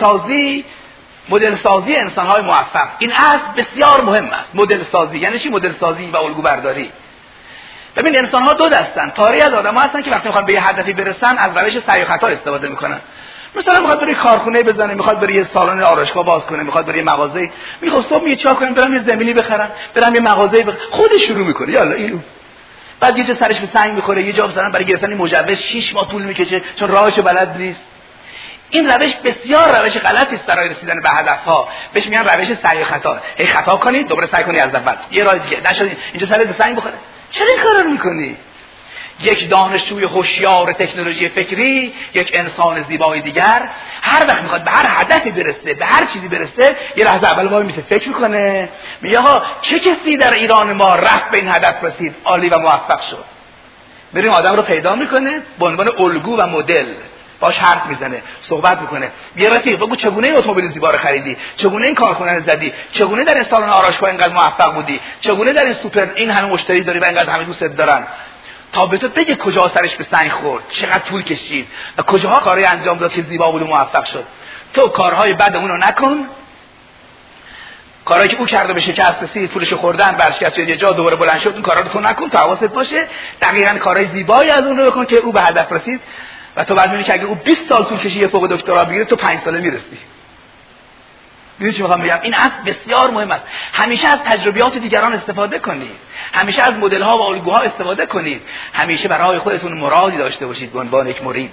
مدل سازی انسان‌های موفق. این اصل بسیار مهم است. مدل سازی یعنی چی؟ مدل سازی و الگو برداری. ببین انسان‌ها دو دستن. پاره از آدم‌ها هستن که وقتی میخوان به یه هدفی برسن از روش سعی و خطا استفاده میکنن. مثلا میخواد بره کارخونه بزنه، میخواد بره یه سالن آرایشگاه باز کنه، میخواد بره یه مغازه، میخواد صبح یه چیکار کنه، برم یه زمینی بخرم، برم یه مغازه خودش شروع میکنه. یالا اینو بعد یه جا سرش به سنگ میخوره، یه جا مثلا برای گرفتن مجوز 6 ماه طول میکشه چون راهشو بلد نیست. این روش بسیار روش غلطی است برای رسیدن به هدفها. بهش میگن روش سعی و خطا. هی خطا کنی دوباره سعی کنی از اول، یه راه دیگه نشد اینجا سرت به سنگ بخوره. چرا این کارا رو میکنی؟ یک دانشجوی هوشیار تکنولوژی فکری، یک انسان زیبای دیگر، هر وقت میخواد به هر هدفی برسه، به هر چیزی برسه، یه لحظه اول وای میشه فکر میکنه، میگه ها چه کسی در ایران ما رفت به این هدف رسید، عالی و موفق شد. بریم آدم رو پیدا میکنه به عنوان الگو و مدل، باش حرف میزنه، صحبت میکنه. بیا رفیق بگو چگونه این اتومبیل زیبا رو خریدی، چگونه این کارخونه رو زدی، چگونه در این سالن آرایشگاه اینقدر موفق بودی، چگونه در این سوپر این همه مشتری داری و اینقدر همه دوستت دارن، تا به تو بگه کجا سرش به سنگ خورد، چقدر طول کشید و کجاها کارهای انجام داد که زیبا بود و موفق شد. تو کارهای بد اون رو نکن، کارهایی که او کرده به شکست رسید، پولش خوردن، برشکست یه جا دوباره بلند شد، اون کارا رو تو نکن، تو حواست باشه دقیقاً کارهای زیبایی از اون رو بکن که او به هدف رسید. و تو بعد می‌بینی که اگه او 20 سال طول کشید یه فوق دکترا بگیره تو 5 ساله میرسی. می‌دونی چی می‌خوام بگم؟ این اصل بسیار مهم است. همیشه از تجربیات دیگران استفاده کنید. همیشه از مدل‌ها و الگوها استفاده کنید. همیشه برای خودتون مرادی داشته باشید به عنوان یک مرید.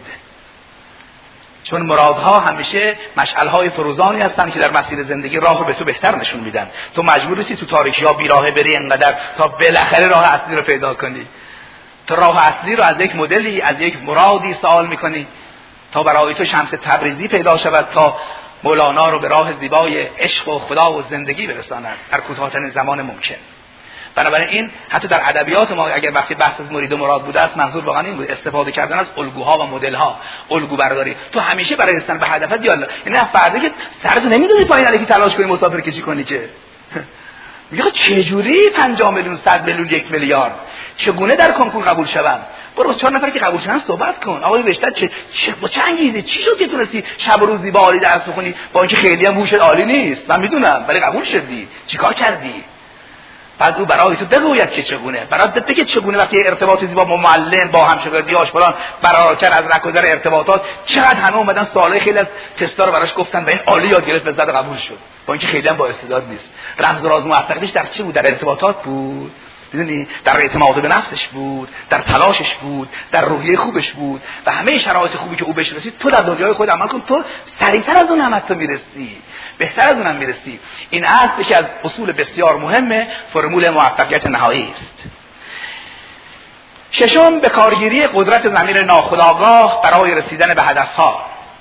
چون مرادها همیشه مشعل‌های فروزانی هستند که در مسیر زندگی راه رو به تو بهتر نشون میدن. تو مجبور نیستی تو تاریکی‌ها بیراهه بری انقدر تا بالاخره راه اصلی رو پیدا کنی. تو راه اصلی رو از یک مدلی، از یک مرادی سوال میکنی تا برای تو شمس تبریزی پیدا شود، تا مولانا رو به راه زیبای عشق و خدا و زندگی برساند در کوتاه‌ترین زمان ممکن. بنابراین این حتی در ادبیات ما اگر وقتی بحث از مرید و مراد بوده است، منظور واقعا این بود، استفاده کردن از الگوها و مدل‌ها، الگو برداری. تو همیشه برای رسیدن به هدفت یالا، یعنی فردی که سرتو نمیدونی پایین علیکی تلاش کنی مسافر کشی کنی که میگه چجوری 50 میلیون 100 میلیون 1 میلیارد چگونه در کنکور قبول شوم؟ برو با 4 نفر که قبول شدن صحبت کن. آقای رشته چه با چه انگیزه چی شد که تونستی شب و روز زیبا عالی درس بخونی با اینکه خیلی هم هوشت عالی نیست، من میدونم، ولی قبول شدی، چیکار کردی؟ بعد او برای تو بگوید که چگونه، برات بگه چگونه وقتی ارتباط زیبا با معلم، با همشاگردی آشفلان براتر از رکوزر ارتباطات، چقدر همه اومدن سوالای خیلی از تستا رو براش گفتن و این عالی یاد گرفت، لذت قبول شد با اینکه خیلی هم با استعداد نیست. رمز و راز موفقیتش در چی بود؟ در ارتباطات بود، میدونی، در اعتماد به نفسش بود، در تلاشش بود، در روحیه خوبش بود و همه شرایط خوبی که او بهش رسید. تو در دنیای خود عمل کن، تو سریعتر از اون هم تو میرسی، بهتر از اونم میرسی. این اصل که از اصول بسیار مهمه، فرمول موفقیت نهایی است. ششم، به کارگیری قدرت ضمیر ناخودآگاه برای رسیدن به هدفها.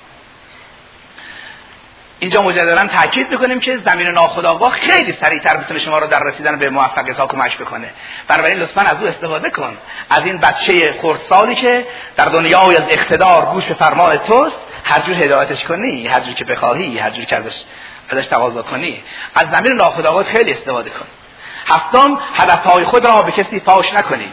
اینجا مجددا تاکید میکنیم که ضمیر ناخودآگاه خیلی سریعتر میتونه شما رو در رسیدن به موفقیت ها کمک بکنه. بنابراین لطفاً از او استفاده کن، از این بچه خردسالی که در دنیای از اقتدار گوش به فرمان توست، هر جور هدایتش کنی، هر جور که بخواهی، هر جور که ازش تقاضا کنی. از ضمیر ناخودآگاه خیلی استفاده کن. هفتم، هدفهای خود را به کسی فاش نکنید.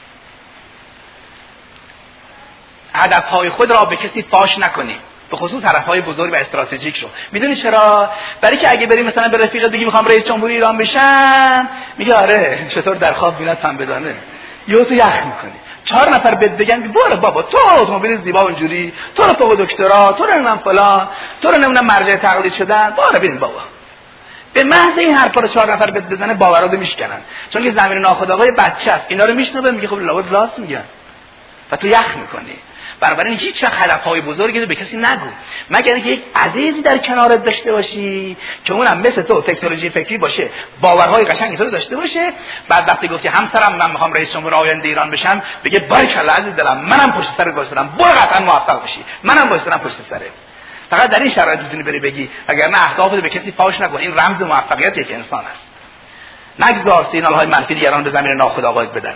هدفهای خود را به کسی فاش نکنید، به خصوص هدفهای بزرگ و استراتژیک رو. میدونی چرا؟ برای که اگه بریم مثلا به رفیقت بگی میخوام رئیس جمهوری ایران بشم، میگه آره چطور در خواب بینت پن بدانه، یهو تو یخ میکنی. 4 نفر بهت بگن برو بابا تو اتومبیل زیبا اونجوری، تو رو فوق دکترا، تو رو نمیدونم فلان، تو رو نمیدونم مرجع تقلید شدن، برو ببین بابا. به محض این حرفا رو 4 نفر بهت بزنه باورات میشکنن، چون که ضمیر ناخودآگاه بچه است. اینا رو میشنوه میگه خب لابد راست میگن. و تو یخ میکنی. بنابراین هیچ وقت هدفهای بزرگی رو به کسی نگو مگر اینکه یک عزیزی در کنارت داشته باشی که اونم مثل تو تکنولوژی فکری باشه، باورهای قشنگی تو رو داشته باشه. بعد وقتی گفتی همسرم من میخوام رئیس جمهور آینده ایران بشم، بگه باریکلا عزیز دلم، منم پشت سرت وایسادم، برو قطعا موفق بشی، منم وایسادم پشت سرت. فقط در این شرایط میتونی بری بگی، وگرنه اهدافت به کسی فاش نکن. این رمز موفقیت یک انسان است. نگذار سیگنال‌های منفی دیگران به زمین ناخودآگاهت بدن.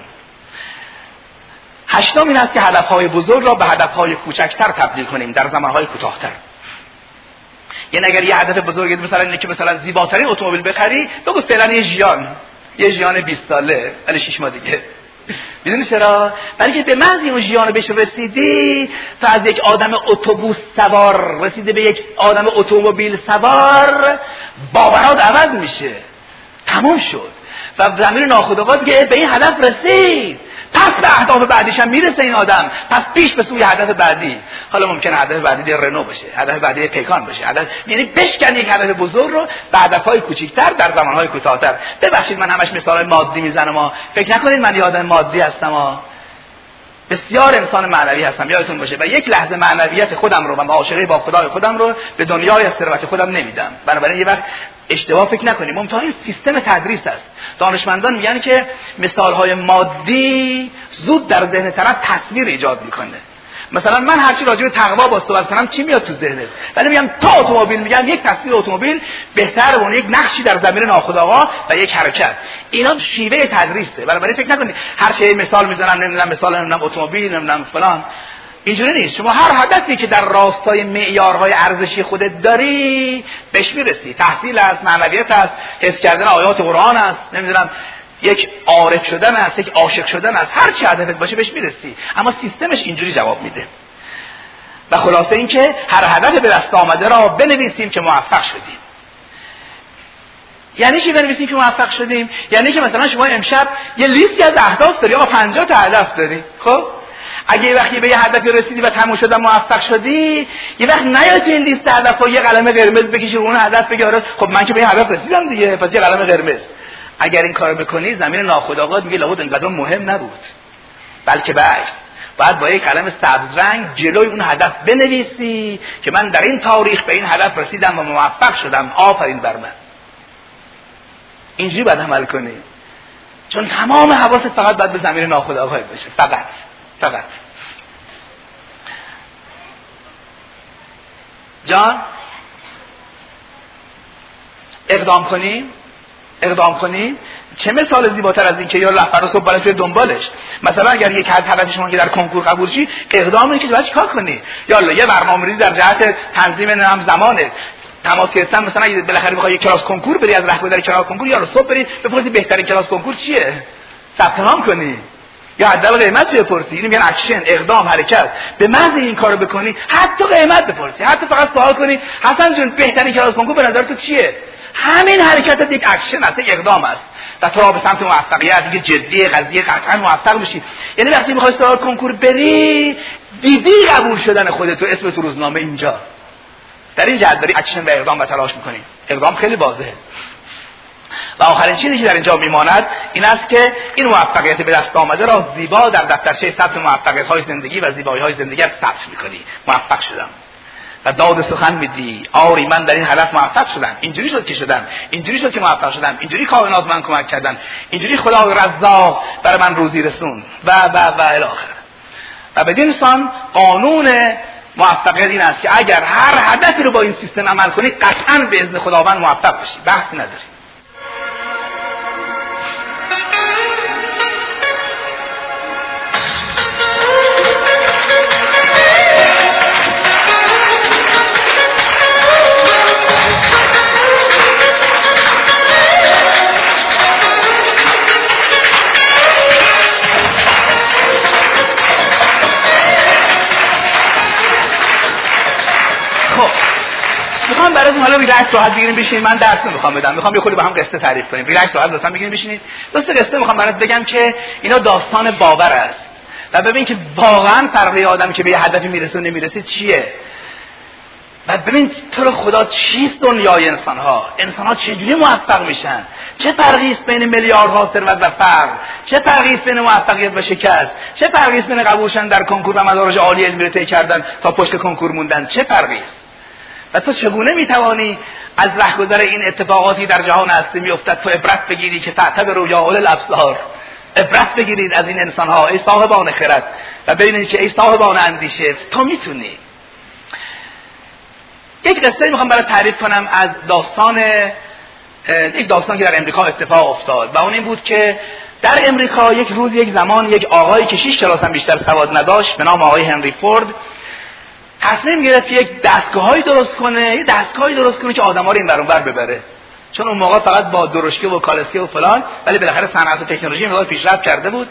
هشتم این است که هدفهای بزرگ را به هدفهای کوچکتر تبدیل کنیم در زمانهای کوتاه‌تر. یعنی اگر یه هدف بزرگی مثلا اینه که مثلا زیباترین اتومبیل بخری، بگو فعلا یه ژیان 20 ساله ولی 6 ماه دیگه. میدونی چرا؟ برای که به محض اون ژیان بهش رسیدی، تو از یک آدم اتوبوس سوار رسیده به یک آدم اتومبیل سوار، باورات عوض میشه. تمام شد. و زمین ناخودآگاه دیگه به این هدف رسید، پس به اهداف بعدیش هم میرسه این آدم، پس پیش به سوی هدف بعدی. حالا ممکنه هدف بعدی رنو بشه، هدف بعدی پیکان بشه، یعنی بشکن یک هدف بزرگ رو به هدفهای کوچیک‌تر در زمانهای کوتاه‌تر. ببخشید من همش مثال مادی میزنم، فکر نکنید من یه آدم مادی هستم. بسیار انسان معنوی هستم، یادتون باشه، و یک لحظه معنویت خودم رو و معاشقه با خدای خودم رو به دنیای ثروت خودم نمیدم. بنابراین یه وقت اشتباه فکر نکنیم. ممتاز این سیستم تدریس است. دانشمندان میگن که مثالهای مادی زود در ذهن طرف تصویر ایجاد میکنه. مثلا من هر چی راجع به تقوا با صحبت کنم چی میاد تو ذهنت؟ ولی میگم تا اتومبیل، میگم یک تصویر اتومبیل بهتره اون یک نقشی در زمین ناخودآگاه و یک حرکت. اینا شیوه تدریسه. بنابراین فکر نکنید هر چی مثال میزنم نمیدونم مثال نمیدونم اتومبیل نمیدونم فلان، اینجوری نیست. شما هر هدفی که در راستای معیارهای ارزشی خودت داری بهش میرسی. تحصیل است، معنویت است، حس کردن آیات قرآن است، نمیدونم یک عارف شدن است، یک عاشق شدن است، هر چی هدفت باشه بهش میرسی. اما سیستمش اینجوری جواب میده. و خلاصه این که هر هدف به دست آمده را بنویسیم که موفق شدیم. یعنی چی بنویسیم که موفق شدیم؟ یعنی که مثلا شما امشب یه لیستی از اهداف داری، آقا 50 تا هدف داری. خب اگه یه وقتی به یه هدفی رسیدی و تموم شد موفق شدی، یه وقت نیای تو این لیست هدف‌ها یه قلم قرمز بکشی اون هدف بگی آره خب من که به این هدف رسیدم دیگه، پس یه قلم قرمز. اگر این کارو بکنی زمین ناخودآگاه میگه لابد اینقدر مهم نبود، بلکه برعکس باید با یک قلم سبز رنگ جلوی اون هدف بنویسی که من در این تاریخ به این هدف رسیدم و موفق شدم، آفرین بر من. اینجوری باید عمل کنی، چون تمام حواست فقط باید به زمین ناخودآگاه باشه. فقط جان اقدام کنیم. چه مثال زیباتر از این که یا رهبر صبح بالا توی دنبالش. مثلا اگر یک هدف شما که در کنکور قبول شی، اقدام اینه که باید چیکار کنی. یا یه برنامه‌ریزی در جهت تنظیم نظام زمانه، تماس گرفتن. مثلا اگه بالاخره بخوای یک کلاس کنکور بری، از رهبر کلاس کنکور یا صبح بری بپرسی بهترین کلاس کنکور چیه، ثبت نام کنی یا حداقل قیمت رو بپرسی. اینو میگن اکشن، اقدام، حرکت. به محض این کارو بکنی، حتی قیمت بپرسی، حتی فقط سوال کنی حسن جون بهترین کلاس کنکور به نظر تو چیه، همین حرکت یک اکشن است، یک اقدام است و تو را به سمت موفقیت، دیگه جدی قضیه قطعا موفق بشی. یعنی وقتی میخوای سوال کنکور بری، دیدی قبول شدن خودت تو اسم تو روزنامه اینجا، در این جهت داری اکشن و اقدام و تلاش میکنی. اقدام خیلی واضحه. و آخرین چیزی که در اینجا میماند این است که این موفقیت به دست آمده را زیبا در دفترچه ثبت موفقیت‌های زندگی و زیبایی‌های زندگیت ثبت می‌کنی. موفق شدم و داد سخن میدی، آری من در این هدف موفق شدم، اینجوری شد که شدم، اینجوری شد که موفق شدم، اینجوری کائنات من کمک کردن، اینجوری خدا رزاق برای من روزی رسون و الی آخر. و بدین سان قانون موفقیت این است که اگر هر هدفی رو با این سیستم عمل کنی، قطعاً به اذن خداوند موفق بشی، بحثی نداری. براتون حالا ریلکس راحت بگیریم بشینید، من درس نمیخوام بدم، میخوام یه خورده با هم قصه تعریف کنیم. ریلکس راحت لطفا بگیرید بشینید. دوست قصه میخوام برات بگم که اینا داستان باور است و ببین که واقعا فرق آدمی که به یه هدفی میرسه و نمیرسه چیه. و ببین تو رو خدا چیست دنیای انسان ها چجوری موفق میشن؟ چه فرقی است بین میلیاردها ثروت و فقر؟ چه فرقی است بین موفقیت و شکست؟ چه فرقی است بین قبول شدن در کنکور و مدارج عالی علمی رو طی کردن تا پشت کنکور موندن؟ چه فرقی است؟ و تو چگونه میتوانی از رهگذر این اتفاقاتی در جهان هستی میافتد تو عبرت بگیری که تعتبروا یا اولي الابصار، عبرت بگیرید از این انسان ها ای صاحبان خرد و ببینید که ای صاحبان اندیشه تو میتونی. یک قصه میخوام برای تعریف کنم از یک داستان که در امریکا اتفاق افتاد و اون این بود که در امریکا یک روز یک زمان یک آقایی که 6 کلاس هم بیشتر سواد نداشت به نام آقای هنری فورد تصمیم گرفت یک دستگاهی درست کنه، که آدم‌ها رو این ور اون ور ببره. چون اون موقع فقط با درشکه و کالسکه و فلان، ولی بالاخره صنعت و تکنولوژی مقدار پیشرفت کرده بود.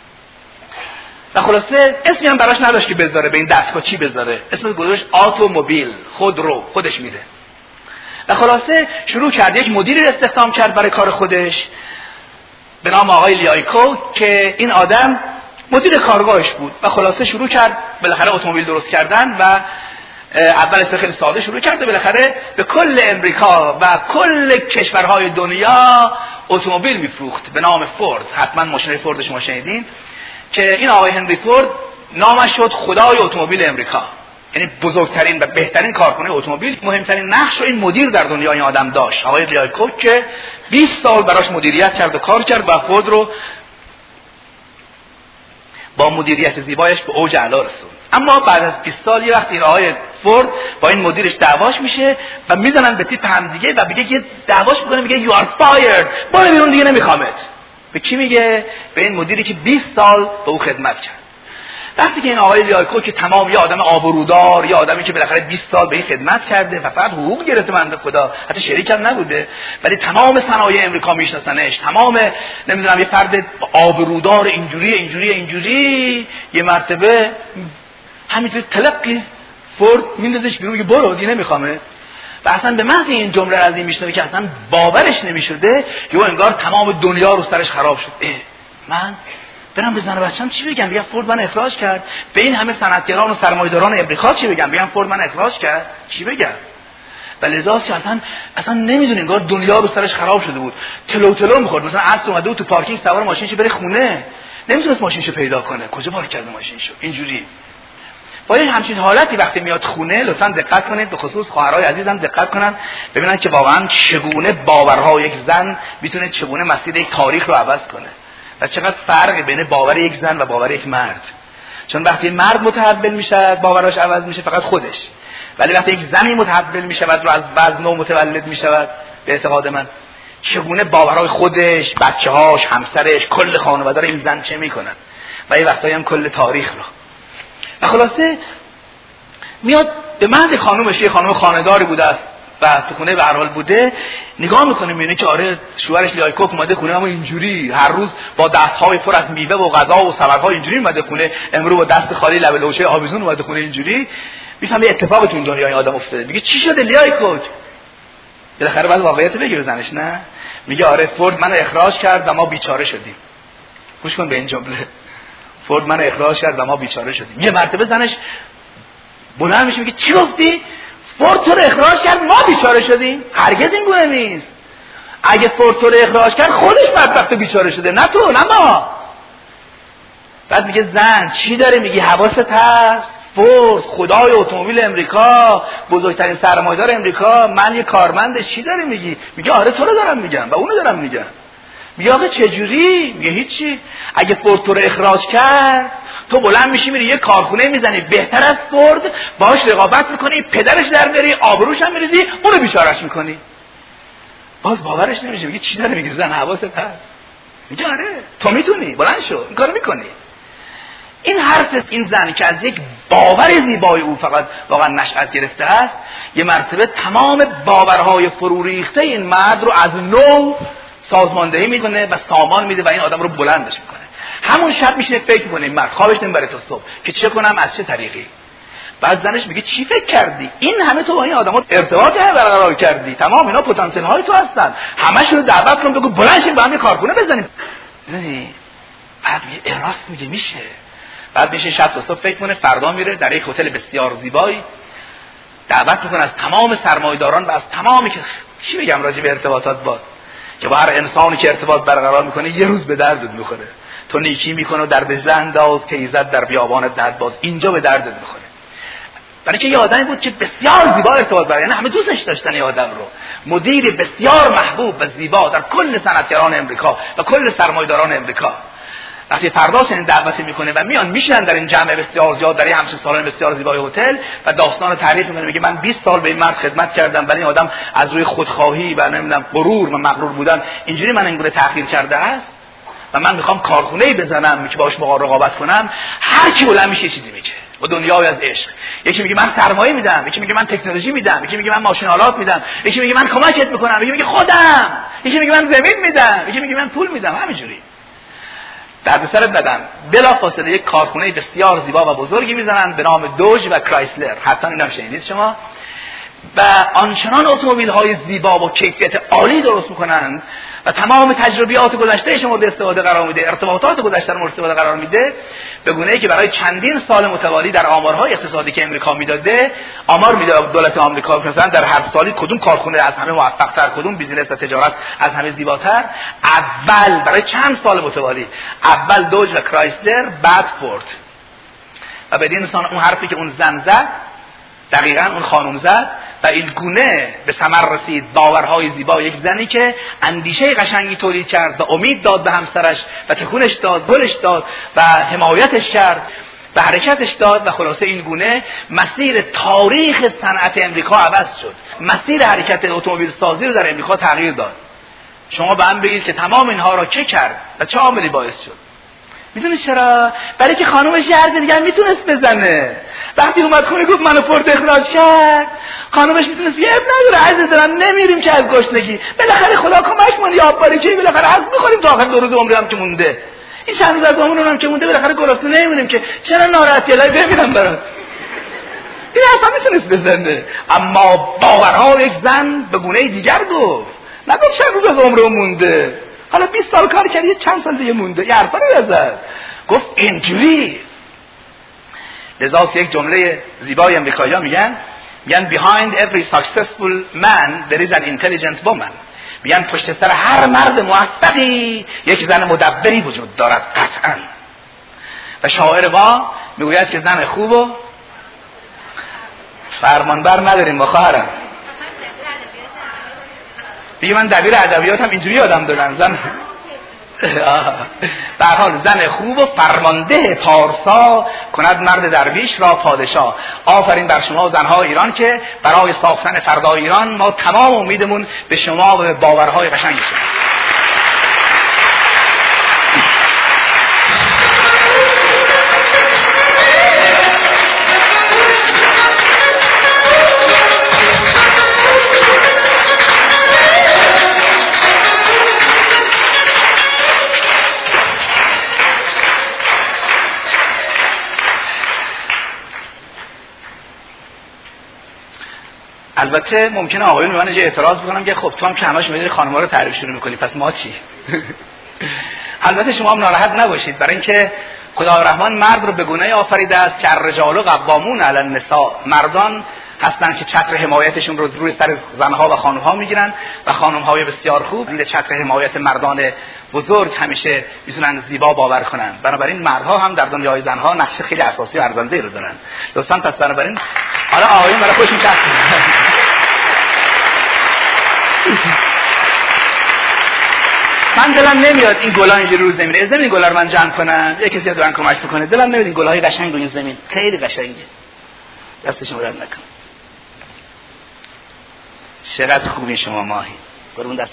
و خلاصه اسمی هم براش نداشت که بذاره به این دستگاه چی بذاره. اسمش گذاشت اتومبیل، خودرو، خودش میره. و خلاصه شروع کرد یک مدیری استخدام کرد برای کار خودش به نام آقای لیایکو که این آدم مدیر کارگاهش بود و خلاصه شروع کرد بالاخره اتومبیل درست کردن و اولش خیلی ساده شروع کرد و بالاخره به کل امریکا و کل کشورهای دنیا اتومبیل میفروخت به نام فورد. حتما ماشین فورد شما شنیدین که این آقای هنری فورد نامش شد خدای اتومبیل امریکا، یعنی بزرگترین و بهترین کارخانه اتومبیل. مهمترین نقش رو این مدیر در دنیا این آدم داشت، آقای لیایکو، که 20 سال براش مدیریت کرد و کار کرد و فورد رو با مدیریت زیبایش به اوج اعلا رسوند. اما بعد از 20 سال یه وقت این آقای فورد با این مدیرش دعواش میشه و میزنن به تیپ هم دیگه و میگه یه دعواش میکنه، میگه you are fired، برو بیرون دیگه نمیخوامت. به کی میگه؟ به این مدیری که 20 سال به او خدمت کرد. وقتی که این آقای لیایکو که تمام یه آدم آبرودار، یه آدمی که بالاخره 20 سال به این خدمت کرده و فقط حقوق گرفته بنده خدا، حتی شریک هم نبوده، ولی تمام صنایع امریکا میشناسنش، تمام نمیدونم یه فرد آبرودار اینجوری یه مرتبه همینطور تلقی فورد میندازش بیرون میگه برو دیگه نمیخوامه. و اصلا به محض این جمله از این میشنوه که اصلا باورش نمیشده، یا انگار تمام دنیا رو سرش خراب شد. من برم به زن و بچه‌م چی بگم؟ بگم فورد من اخراج کرد؟ به این همه صنعتگران و سرمایه‌داران امریکا چی بگم؟ بگم فورد من اخراج کرد؟ چی بگم؟ و لذا اصلا نمیدونه، انگار دنیا رو سرش خراب شده بود. تلو می‌خورد. مثلا عصر اومده بود تو پارکینگ سوار ماشینش بره خونه، نمیتونست ماشینشو پیدا کنه، کجا پارک کرده ماشینشو. اینجوری با این همچین حالتی وقتی میاد خونه لطفاً دقت کنید، به خصوص خواهرای عزیزم دقت کنن ببینن که واقعاً چگونه باورها یک زن میتونه چگونه مسیر یک تاریخ رو عوض کنه و چقدر فرق بین باور یک زن و باور یک مرد. چون وقتی مرد متحول میشه باوراش عوض میشه فقط خودش، ولی وقتی یک زنی متحول میشه و از وزن و متولد میشه به اعتقاد من چگونه باورهای خودش، بچه‌هاش، همسرش، کل خانواده رو این زن چه میکنن و این وقتایی هم کل تاریخ رو. و خلاصه میاد به محض خانومش، یه خانم خانه‌داری بوده است و تو خونه به هر حال بوده، نگاه میکنه میبینه که آره شوهرش لیایکو اومده خونه، اما اینجوری هر روز با دست‌های پر از میوه و غذا و سبدهای اینجوری اومده خونه، امروز با دست خالی لب لوچه آویزون اومده خونه اینجوری. میفهمه اتفاقی تو این دنیای آدم افتاده. میگه چی شده لیایکو؟ بالاخره بعد واقعیت بگیره زنش، نه؟ میگه آره فورد منو اخراج کرد و ما بیچاره شدیم. گوش کن به این جمله، فورد منو اخراج کرد و ما بیچاره شدیم. یه مرتبه زنش بلند میشه میگه چی گفتی؟ فورد تو رو اخراج کرد ما بیچاره شدیم؟ هرگز این گونه نیست. اگه فورد تو رو اخراج کرد خودش بدبخت و بیچاره شده، نه تو، نه ما. بعد میگه زن چی داره میگی؟ حواست هست؟ فورد خدای اتومبیل امریکا، بزرگترین سرمایه‌دار امریکا، من یه کارمندش، چی داری میگی؟ میگه آره تو رو دارم میگم و اونو دارم میگم. میگه آقا چجوری؟ میگه هیچی. اگه فورد تو رو اخراج کرد تو بلند میشی میری یه کارخونه میزنی بهتر از فورد، باهاش رقابت میکنی، پدرش در میاری، آبروش هم میریزی، اونو بیچارهش میکنی. باز باورش نمیشه. میگه چی داره میگی زن؟ حواست هست؟ میگه آره تو میتونی، بلند شو این کارو میکنی. این حرف این زن که از یک باور زیبای او فقط واقعا نشأت گرفته است، یه مرتبه تمام باورهای فرو ریخته این مرد رو از نو سازماندهی میکنه و سامان میده و این آدم رو بلندش میکنه. همون شب میشینه فکر میکنه، این مرد خوابش نمیبره تا صبح که چه کنم، از چه طریقی. بعد زنش میگه چی فکر کردی؟ این همه تو با این آدما ارتباط برقرار کردی، تمام اینا پتانسیل های تو هستن، همه‌شون رو دعوت کن بگو بلند شیم با هم یه کارخونه بزنیم. ببین بعد میگه راست میگه میشه. بعد میشه شب تا صبح فکر کنه، فردا میره در یک هتل بسیار زیبایی دعوت میکنه از تمام سرمایه‌داران و از تمامی که چی بگم راجع به ارتباطات باد، که با هر انسانی که ارتباط برقرار میکنه یه روز به دردت میخوره. تو نیکی میکنه و در دجله انداز که ایزد در بیابانت دهد باز، اینجا به دردت میخوره. برای که یه آدمی بود که بسیار زیبا ارتباط برقرار، یعنی همه دوستش داشتن این آدم رو. مدیر بسیار محبوب و زیبا در کل صنعتگران امریکا و کل سرمایه‌داران امریکا. وقتی فردا چنین دعوتی میکنه و میان میشینن در این جمع بسیار زیاد در این همچین سالن بسیار زیبای هتل و داستان رو تعریف میکنه، میگه من 20 سال به این مرد خدمت کردم ولی این آدم از روی خودخواهی و نمیدونم غرور و مغرور بودن اینجوری من اینگونه تحقیر کرده است و من میخوام کارخونه‌ای بزنم که باهاش رقابت کنم. هر کی بلند میشه چیزی میگه و دنیای از عشق. یکی میگه من سرمایه میدم، یکی میگه من تکنولوژی میدم، یکی میگه من ماشین‌آلات میدم، یکی میگه من کمکت میکنم، یکی میگه خودم، یکی میگه من زمین میدم، یکی میگه من پول میدم. همینجوری دردسرت ندم. بلافاصله یک کارخونه بسیار زیبا و بزرگی میزنن به نام دوج و کرایسلر. حتما اینم شنیدید شما. و آنچنان اتومبیل‌های زیبا و کیفیت عالی درست میکنن و تمام تجربیات گذشته مورد استفاده قرار میده، ارتباطات گذشته مورد استفاده قرار میده، به گونه‌ای که برای چندین سال متوالی در آمارهای اقتصادی که امریکا میداده، آمار میده دولت آمریکا مثلا در هر سالی کدوم کارخونه از همه موفق‌تر، کدوم بیزینس و تجارت از همه زیباتر، اول برای چند سال متوالی اول دوج و کرایسلر، بعد فورد. و بدین انسان اون حرفی که اون زن زد دقیقاً اون خانم زد و این گونه به ثمر رسید. باورهای زیبا، یک زنی که اندیشه قشنگی تولید کرد و امید داد به همسرش و تکونش داد، گلش داد و حمایتش کرد و حرکتش داد و خلاصه این گونه مسیر تاریخ صنعت امریکا عوض شد. مسیر حرکت اتومبیل سازی رو در امریکا تغییر داد. شما به هم بگید که تمام اینها را چه کرد و چه عاملی باعث شد؟ میدونی چرا؟ برای که خانومش یه حرف دیگه میتونست بزنه. وقتی اومد خونه گفت منو فورد اخراج کرد، خانومش میتونست یه اب نداره عزیز دارم نمیریم که از گشنگی، بالاخره خدا کمک کنه آب باریکی، بالاخره از میخوریم تا آخر 2 روز عمرم که مونده، این چند روز از عمرم که مونده بالاخره گرسنه نمیمونیم که، چرا ناراحتی؟ الهی بمیرم برات. این اصلا میتونست بزنه. اما باورها یک زن به گونه دیگر گفت، نگفت چند روز از عمرم مونده، حالا 20 سال کار کردی چند سال دیگه مونده، یه حرفا نزد، گفت اینجوری. لذا یک جمله زیبای امریکایی‌ها میگن behind every successful man there is an intelligent woman. میگن پشت سر هر مرد موفقی یک زن مدبری وجود دارد قطعا. و شاعر ما میگوید که زن خوب و فرمانبر نداریم با خواهرم. میگه من دبیر ادبیات هم اینجوری آدم دارن زن به هر حال زن خوب و فرمانده پارسا کند مرد درویش را پادشاه. آفرین بر شما زنها ایران که برای ساختن فردای ایران ما تمام امیدمون به شما و به باورهای قشنگ شما. البته ممکنه آقایون من یه اعتراض بکنم که خب تو هم که همش می‌دونی خانم‌ها رو تعریف شروع می‌کنی، پس ما چی؟ البته شما هم ناراحت نباشید، برای اینکه خدای رحمان مرد رو به گونه آفریده است که الرجال قوامون علی النساء. مردان هستن که چتر حمایتشون رو روی سر زنها و خانم‌ها میگیرن و خانم‌های بسیار خوب این چتر حمایت مردان بزرگ همیشه میتونن زیبا باور کنن. بنابراین مردها هم در دنیای زنها نقش خیلی اساسی و ارزنده رو دارن. لطفاً پس بنابراین حالا آقایون برای خودشون چت من دلم نمیاد این گلا اینجوری روز نمیره. از این گلا رو من جمع کنم، یه کسی دوران کمک بکنه. دلم نمیاد این گلای قشنگ روی زمین، خیلی قشنگه. دستشون رو درد نکن. چقدر خوبی شما ماهی. برون دست.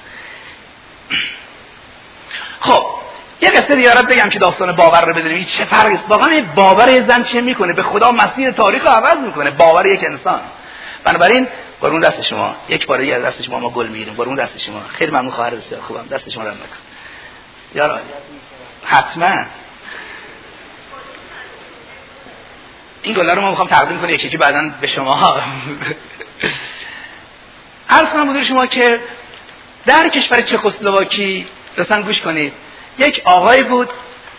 خب یه قصه دیگه بگم که داستان باور رو بدونیم چه فرقی است. واقعا باور زن چه میکنه؟ به خدا مسیر تاریخ رو عوض میکنه. باور یک انسان. بنابراین برون دست شما، یک بار دیگه از دست شما ما گل میگیریم. برون دست شما. خیلی ممنون خواهر بسیار خوبم. دست شما درد نکن. یارو حتما این گلا رو ما میخوام تقدیم کنم یکی بعداً به شما. عرض کنم حضور شما که در کشور چکسلواکی لطفاً گوش کنید. یک آقای بود،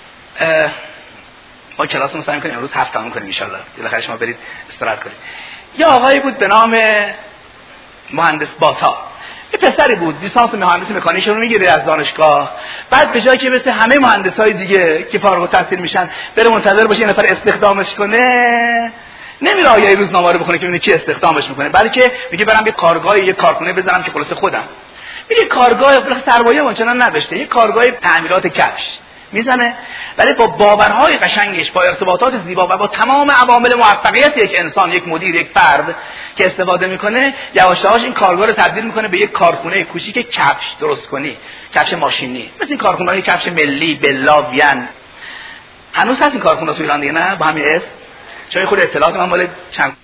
ما کلاس رو سعی می‌کنیم امروز 7 تموم کنیم ان شاء الله. بالاخره شما برید استراحت کنید. یه آقایی بود به نام مهندس باتا، یه پسری بود لیسانس مهندسی مکانیک رو میگیره از دانشگاه، بعد به جایی که مثل همه مهندسای دیگه که فارغ التحصیل میشن بره منتظر باشه یه نفر استخدامش کنه، نمیره آیه روزنامه رو بخونه که ببینه کی استخدامش میکنه، بلکه میگه برم یه کارگاه یه کارخونه بزنم که خلاص خودم. میگه کارگاه سرمایه اونچنان نداشته، یه کارگاه تعمیرات کفش میزنه، ولی با باورهای قشنگش، با ارتباطات زیبا و با تمام عوامل موفقیت یک انسان، یک مدیر، یک فرد که استفاده میکنه، یواش یواش این کارگاه رو تبدیل میکنه به یک کارخونه کوچیک کفش درست کنی، کفش ماشینی، مثل این کارخونه‌های کفش ملی، بلا، وین. هنوز هست این کارخونه تو ایران دیگه نه با همین اسم؟ چون خود اطلاعات من مال چند